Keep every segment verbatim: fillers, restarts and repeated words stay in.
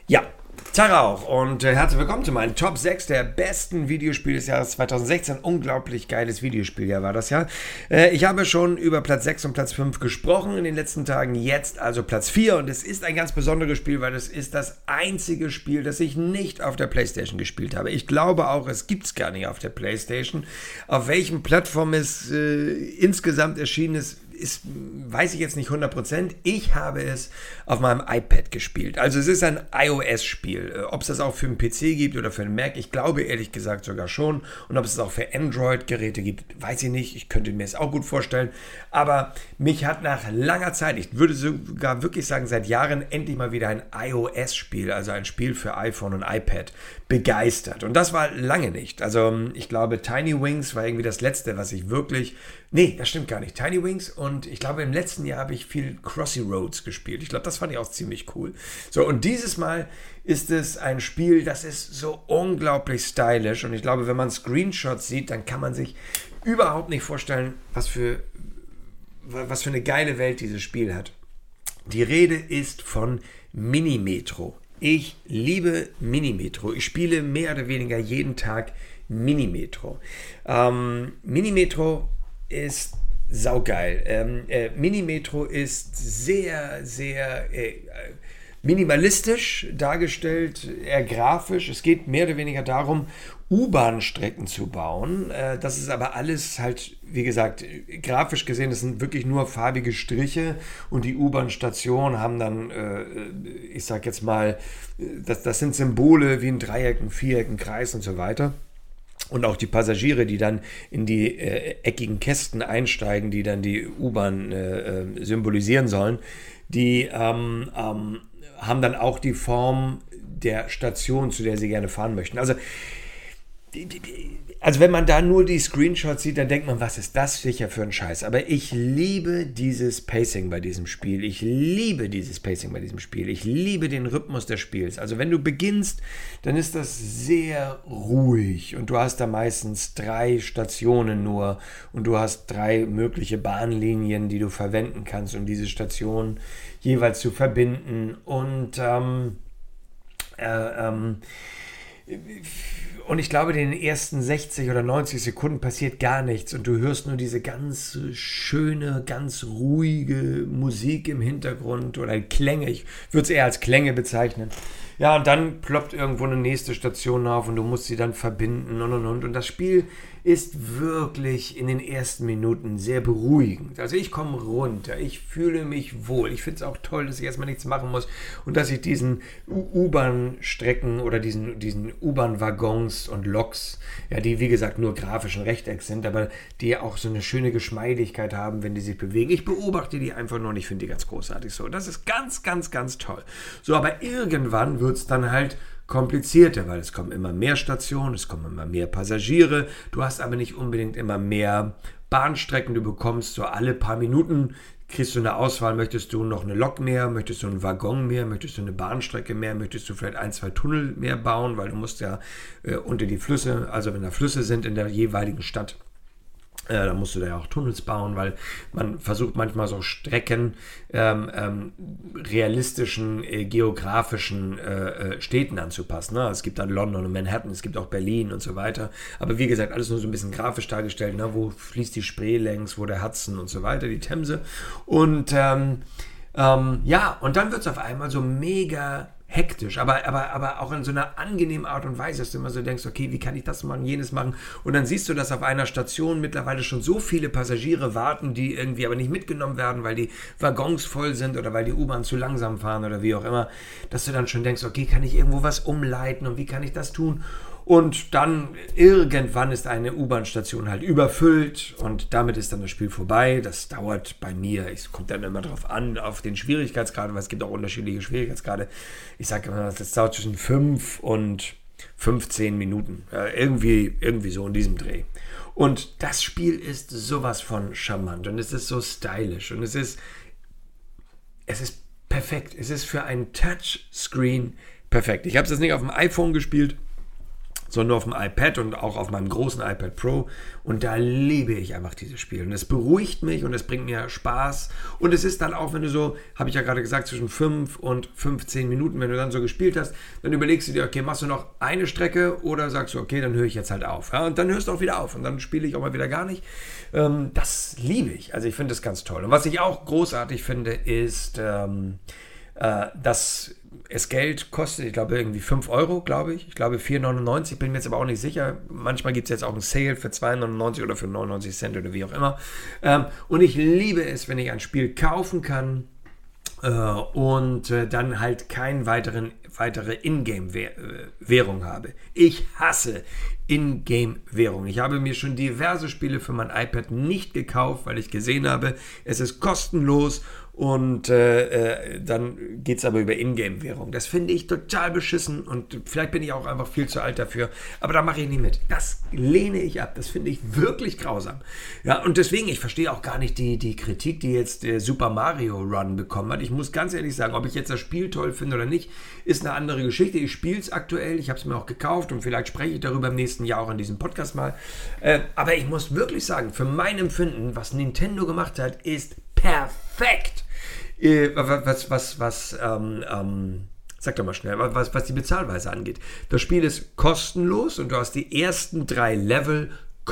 Ja, Tag auch und äh, herzlich willkommen zu meinen Top sechs der besten Videospiele des Jahres zwanzig sechzehn. Unglaublich geiles Videospieljahr war das ja. Äh, ich habe schon über Platz sechs und Platz fünf gesprochen in den letzten Tagen, jetzt also Platz vier, und es ist ein ganz besonderes Spiel, weil es ist das einzige Spiel, das ich nicht auf der PlayStation gespielt habe. Ich glaube auch, es gibt es gar nicht auf der PlayStation. Auf welchen Plattformen es äh, insgesamt erschienen ist, Ist, weiß ich jetzt nicht hundert Prozent. Ich habe es auf meinem iPad gespielt. Also es ist ein iOS-Spiel. Ob es das auch für einen P C gibt oder für einen Mac, ich glaube ehrlich gesagt sogar schon. Und ob es es auch für Android-Geräte gibt, weiß ich nicht. Ich könnte mir es auch gut vorstellen. Aber mich hat nach langer Zeit, ich würde sogar wirklich sagen seit Jahren, endlich mal wieder ein iOS-Spiel, also ein Spiel für iPhone und iPad, begeistert. Und das war lange nicht. Also ich glaube, Tiny Wings war irgendwie das letzte, was ich wirklich... Nee, das stimmt gar nicht. Tiny Wings, und ich glaube, im letzten Jahr habe ich viel Crossy Roads gespielt. Ich glaube, das fand ich auch ziemlich cool. So, und dieses Mal ist es ein Spiel, das ist so unglaublich stylisch. Und ich glaube, wenn man Screenshots sieht, dann kann man sich überhaupt nicht vorstellen, was für, was für eine geile Welt dieses Spiel hat. Die Rede ist von Minimetro. Ich liebe Minimetro. Ich spiele mehr oder weniger jeden Tag Minimetro. Ähm, Minimetro ist saugeil. Ähm, äh, Minimetro ist sehr, sehr äh, minimalistisch dargestellt, eher grafisch. Es geht mehr oder weniger darum, U-Bahn-Strecken zu bauen. Äh, das ist aber alles halt, wie gesagt, grafisch gesehen, das sind wirklich nur farbige Striche, und die U-Bahn-Stationen haben dann, äh, ich sag jetzt mal, das, das sind Symbole wie ein Dreieck, ein Viereck, ein Kreis und so weiter. Und auch die Passagiere, die dann in die äh, eckigen Kästen einsteigen, die dann die U-Bahn äh, symbolisieren sollen, die ähm, ähm, haben dann auch die Form der Station, zu der sie gerne fahren möchten. Also, die, die, also wenn man da nur die Screenshots sieht, dann denkt man, was ist das sicher für ein Scheiß. Aber ich liebe dieses Pacing bei diesem Spiel. Ich liebe dieses Pacing bei diesem Spiel. Ich liebe den Rhythmus des Spiels. Also wenn du beginnst, dann ist das sehr ruhig. Und du hast da meistens drei Stationen nur. Und du hast drei mögliche Bahnlinien, die du verwenden kannst, um diese Stationen jeweils zu verbinden. Und ähm, äh, ähm, Und ich glaube, in den ersten sechzig oder neunzig Sekunden passiert gar nichts, und du hörst nur diese ganz schöne, ganz ruhige Musik im Hintergrund oder Klänge. Ich würde es eher als Klänge bezeichnen. Ja, und dann ploppt irgendwo eine nächste Station auf und du musst sie dann verbinden und und und. Und das Spiel ist wirklich in den ersten Minuten sehr beruhigend. Also ich komme runter, ich fühle mich wohl. Ich finde es auch toll, dass ich erstmal nichts machen muss und dass ich diesen U-Bahn-Strecken oder diesen, diesen U-Bahn-Waggons und Loks, ja, die wie gesagt nur grafisch ein Rechteck sind, aber die auch so eine schöne Geschmeidigkeit haben, wenn die sich bewegen. Ich beobachte die einfach nur und ich finde die ganz großartig so. Das ist ganz, ganz, ganz toll. So, aber irgendwann wird es dann halt komplizierter, weil es kommen immer mehr Stationen, es kommen immer mehr Passagiere, du hast aber nicht unbedingt immer mehr Bahnstrecken, du bekommst so alle paar Minuten, kriegst du eine Auswahl, möchtest du noch eine Lok mehr, möchtest du einen Waggon mehr, möchtest du eine Bahnstrecke mehr, möchtest du vielleicht ein, zwei Tunnel mehr bauen, weil du musst ja äh, unter die Flüsse, also wenn da Flüsse sind in der jeweiligen Stadt, Äh, da musst du da ja auch Tunnels bauen, weil man versucht manchmal so Strecken ähm, ähm, realistischen, äh, geografischen äh, Städten anzupassen. Ne? Es gibt dann London und Manhattan, es gibt auch Berlin und so weiter. Aber wie gesagt, alles nur so ein bisschen grafisch dargestellt. Ne? Wo fließt die Spree längs, wo der Hudson und so weiter, die Themse. Und ähm, ähm, ja, und dann wird es auf einmal so mega hektisch, aber, aber, aber auch in so einer angenehmen Art und Weise, dass du immer so denkst, okay, wie kann ich das machen, jenes machen, und dann siehst du, dass auf einer Station mittlerweile schon so viele Passagiere warten, die irgendwie aber nicht mitgenommen werden, weil die Waggons voll sind oder weil die U-Bahn zu langsam fahren oder wie auch immer, dass du dann schon denkst, okay, kann ich irgendwo was umleiten und wie kann ich das tun? Und dann irgendwann ist eine U-Bahn-Station halt überfüllt und damit ist dann das Spiel vorbei. Das dauert bei mir, es kommt dann immer drauf an, auf den Schwierigkeitsgrad, weil es gibt auch unterschiedliche Schwierigkeitsgrade. Ich sage immer, das dauert zwischen fünf und fünfzehn Minuten. Ja, irgendwie, irgendwie so in diesem Dreh. Und das Spiel ist sowas von charmant und es ist so stylisch und es ist, es ist perfekt. Es ist für einen Touchscreen perfekt. Ich habe es jetzt nicht auf dem iPhone gespielt, sondern nur auf dem iPad und auch auf meinem großen iPad Pro. Und da liebe ich einfach dieses Spiel. Und es beruhigt mich und es bringt mir Spaß. Und es ist dann auch, wenn du so, habe ich ja gerade gesagt, zwischen fünf und fünfzehn Minuten, wenn du dann so gespielt hast, dann überlegst du dir, okay, machst du noch eine Strecke oder sagst du, okay, dann höre ich jetzt halt auf. Ja, und dann hörst du auch wieder auf und dann spiele ich auch mal wieder gar nicht. Ähm, das liebe ich. Also ich finde das ganz toll. Und was ich auch großartig finde, ist, ähm, äh, dass es Geld kostet, ich glaube irgendwie fünf Euro, glaube ich. Ich glaube vier neunundneunzig, bin mir jetzt aber auch nicht sicher. Manchmal gibt es jetzt auch einen Sale für zwei neunundneunzig oder für neunundneunzig Cent oder wie auch immer. Ähm, und ich liebe es, wenn ich ein Spiel kaufen kann äh, und äh, dann halt keine weiteren, weitere Ingame-Währung habe. Ich hasse Ingame-Währung. Ich habe mir schon diverse Spiele für mein iPad nicht gekauft, weil ich gesehen habe, es ist kostenlos. Und äh, äh, dann geht es aber über Ingame-Währung. Das finde ich total beschissen und vielleicht bin ich auch einfach viel zu alt dafür. Aber da mache ich nicht mit. Das lehne ich ab. Das finde ich wirklich grausam. Ja, und deswegen, ich verstehe auch gar nicht die, die Kritik, die jetzt der Super Mario Run bekommen hat. Ich muss ganz ehrlich sagen, ob ich jetzt das Spiel toll finde oder nicht, ist eine andere Geschichte. Ich spiele es aktuell. Ich habe es mir auch gekauft und vielleicht spreche ich darüber im nächsten Jahr auch in diesem Podcast mal. Äh, aber ich muss wirklich sagen, für mein Empfinden, was Nintendo gemacht hat, ist perfekt. Was, was, was, ähm, ähm, sag doch mal schnell, was, was die Bezahlweise angeht. Das Spiel ist kostenlos und du hast die ersten drei Level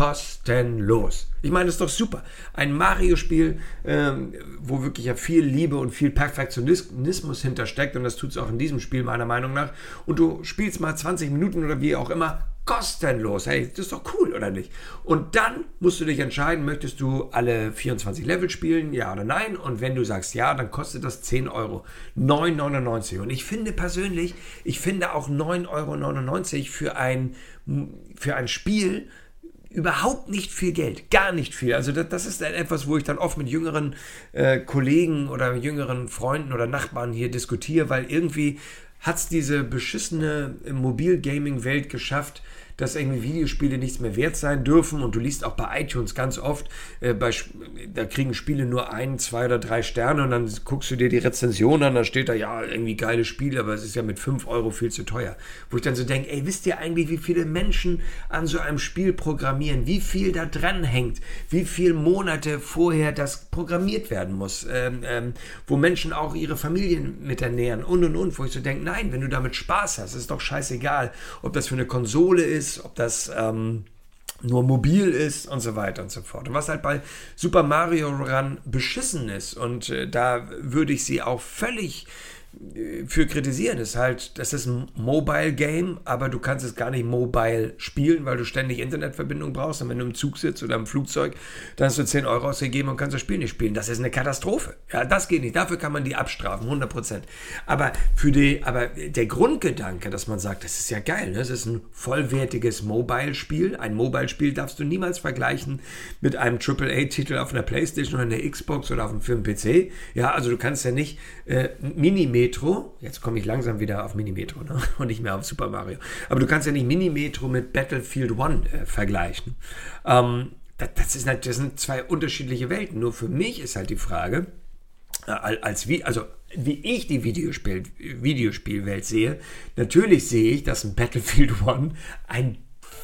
kostenlos. Ich meine, das ist doch super. Ein Mario-Spiel, ähm, wo wirklich ja viel Liebe und viel Perfektionismus hintersteckt und das tut es auch in diesem Spiel meiner Meinung nach. Und du spielst mal zwanzig Minuten oder wie auch immer kostenlos. Hey, das ist doch cool, oder nicht? Und dann musst du dich entscheiden, möchtest du alle vierundzwanzig Level spielen, ja oder nein? Und wenn du sagst ja, dann kostet das zehn Euro. neun neunundneunzig. Und ich finde persönlich, ich finde auch neun neunundneunzig Euro für ein, für ein Spiel überhaupt nicht viel Geld, gar nicht viel. Also das, das ist etwas, wo ich dann oft mit jüngeren äh, Kollegen oder jüngeren Freunden oder Nachbarn hier diskutiere, weil irgendwie hat es diese beschissene Mobil-Gaming-Welt geschafft, dass irgendwie Videospiele nichts mehr wert sein dürfen und du liest auch bei iTunes ganz oft, äh, bei, da kriegen Spiele nur ein, zwei oder drei Sterne und dann guckst du dir die Rezension an, da steht da, ja, irgendwie geile Spiele, aber es ist ja mit fünf Euro viel zu teuer. Wo ich dann so denke, ey, wisst ihr eigentlich, wie viele Menschen an so einem Spiel programmieren, wie viel da dran hängt, wie viele Monate vorher das programmiert werden muss, ähm, ähm, wo Menschen auch ihre Familien mit ernähren und und und, wo ich so denke, nein, wenn du damit Spaß hast, ist doch scheißegal, ob das für eine Konsole ist, ob das ähm, nur mobil ist und so weiter und so fort. Und was halt bei Super Mario Run beschissen ist, und äh, da würde ich sie auch völlig äh, für kritisieren, ist halt, das ist ein Mobile-Game, aber du kannst es gar nicht mobile spielen, weil du ständig Internetverbindung brauchst. Und wenn du im Zug sitzt oder im Flugzeug, dann hast du zehn Euro ausgegeben und kannst das Spiel nicht spielen. Das ist eine Katastrophe. Ja, das geht nicht. Dafür kann man die abstrafen, hundert Prozent. Aber für die, aber der Grundgedanke, dass man sagt, das ist ja geil, ne? Es ist ein vollwertiges Mobile-Spiel. Ein Mobile-Spiel darfst du niemals vergleichen mit einem Triple A Titel auf einer Playstation oder einer Xbox oder auf einem Firmen-P C. Ja, also du kannst ja nicht äh, Mini-Metro, jetzt komme ich langsam wieder auf Mini-Metro, ne? Und nicht mehr auf Super Mario, aber du kannst ja nicht Mini-Metro mit Battlefield One äh, vergleichen. Ähm, das, das, ist, das sind zwei unterschiedliche Welten. Nur für mich ist halt die Frage, äh, als wie, also wie ich die Videospiel, Videospielwelt sehe, natürlich sehe ich, dass ein Battlefield One ein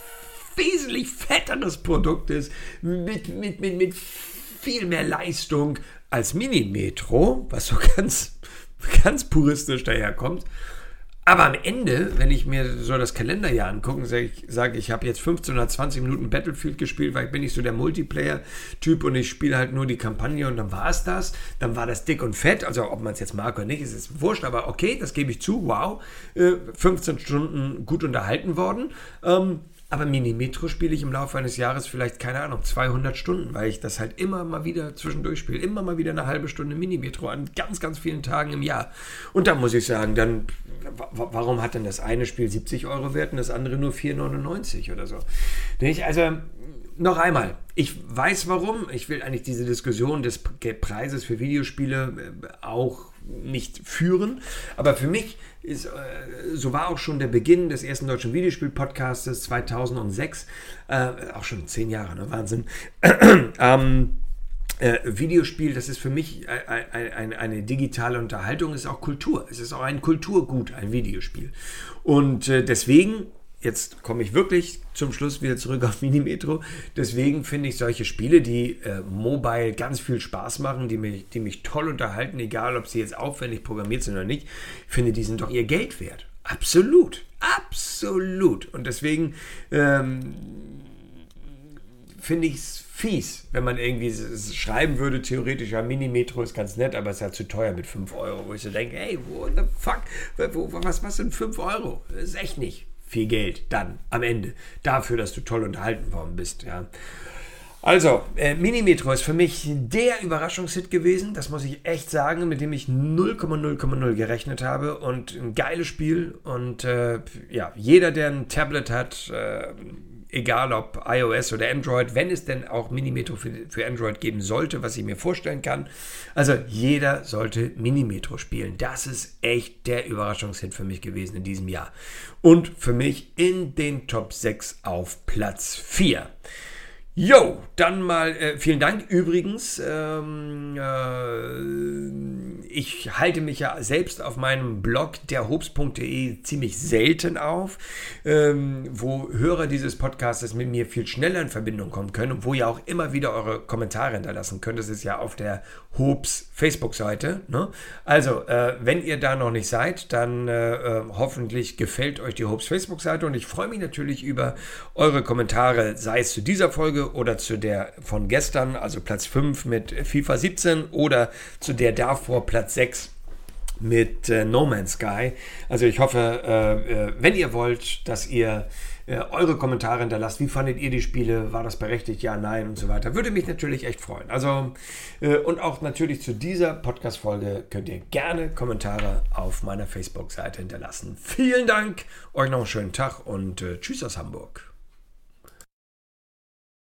wesentlich fetteres Produkt ist, mit, mit, mit, mit viel mehr Leistung als Mini-Metro, was so ganz, ganz puristisch daherkommt. Aber am Ende, wenn ich mir so das Kalenderjahr angucke und sage, ich, sage, ich habe jetzt fünfzehn oder zwanzig Minuten Battlefield gespielt, weil ich bin nicht so der Multiplayer-Typ und ich spiele halt nur die Kampagne und dann war es das. Dann war das dick und fett, also ob man es jetzt mag oder nicht, ist es wurscht, aber okay, das gebe ich zu, wow, fünfzehn Stunden gut unterhalten worden. Ähm, Aber Mini-Metro spiele ich im Laufe eines Jahres vielleicht, keine Ahnung, zweihundert Stunden, weil ich das halt immer mal wieder zwischendurch spiele. Immer mal wieder eine halbe Stunde Mini-Metro an ganz, ganz vielen Tagen im Jahr. Und da muss ich sagen, dann, w- warum hat denn das eine Spiel siebzig Euro wert und das andere nur vier neunundneunzig oder so? Nicht? Also, noch einmal, ich weiß warum. Ich will eigentlich diese Diskussion des Preises für Videospiele auch nicht führen. Aber für mich ist, äh, so war auch schon der Beginn des ersten deutschen Videospiel-Podcastes zweitausendsechs, äh, auch schon zehn Jahre, ne? Wahnsinn. ähm, Äh, Videospiel, das ist für mich ein, ein, ein, eine digitale Unterhaltung, ist auch Kultur. Es ist auch ein Kulturgut, ein Videospiel. Und äh, deswegen jetzt komme ich wirklich zum Schluss wieder zurück auf Minimetro. Deswegen finde ich solche Spiele, die äh, mobile ganz viel Spaß machen, die mich, die mich toll unterhalten, egal ob sie jetzt aufwendig programmiert sind oder nicht, finde, die sind doch ihr Geld wert. Absolut. Absolut. Und deswegen ähm, finde ich es fies, wenn man irgendwie schreiben würde, theoretisch, ja, Minimetro ist ganz nett, aber es ist ja zu teuer mit fünf Euro. Wo ich so denke, hey, what the fuck? Was, was sind fünf Euro? Das ist echt nicht viel Geld dann am Ende. Dafür, dass du toll unterhalten worden bist. Ja. Also, äh, Minimetro ist für mich der Überraschungshit gewesen, das muss ich echt sagen, mit dem ich null Komma null Komma null gerechnet habe und ein geiles Spiel und äh, ja, jeder, der ein Tablet hat, äh, egal ob iOS oder Android, wenn es denn auch Minimetro für, für Android geben sollte, was ich mir vorstellen kann. Also jeder sollte Minimetro spielen. Das ist echt der Überraschungshit für mich gewesen in diesem Jahr. Und für mich in den Top sechs auf Platz vier. Jo, dann mal äh, vielen Dank. Übrigens, ähm, äh, ich halte mich ja selbst auf meinem Blog derhobs punkt de ziemlich selten auf, ähm, wo Hörer dieses Podcasts mit mir viel schneller in Verbindung kommen können und wo ihr auch immer wieder eure Kommentare hinterlassen könnt. Das ist ja auf der Hobs Facebook-Seite. Ne? Also, äh, wenn ihr da noch nicht seid, dann äh, äh, hoffentlich gefällt euch die Hobs Facebook-Seite und ich freue mich natürlich über eure Kommentare, sei es zu dieser Folge oder zu der von gestern, also Platz fünf mit FIFA siebzehn oder zu der davor Platz sechs mit äh, No Man's Sky. Also ich hoffe, äh, äh, wenn ihr wollt, dass ihr äh, eure Kommentare hinterlasst. Wie fandet ihr die Spiele? War das berechtigt? Ja, nein und so weiter. Würde mich natürlich echt freuen. Also äh, und auch natürlich zu dieser Podcast-Folge könnt ihr gerne Kommentare auf meiner Facebook-Seite hinterlassen. Vielen Dank, euch noch einen schönen Tag und äh, tschüss aus Hamburg.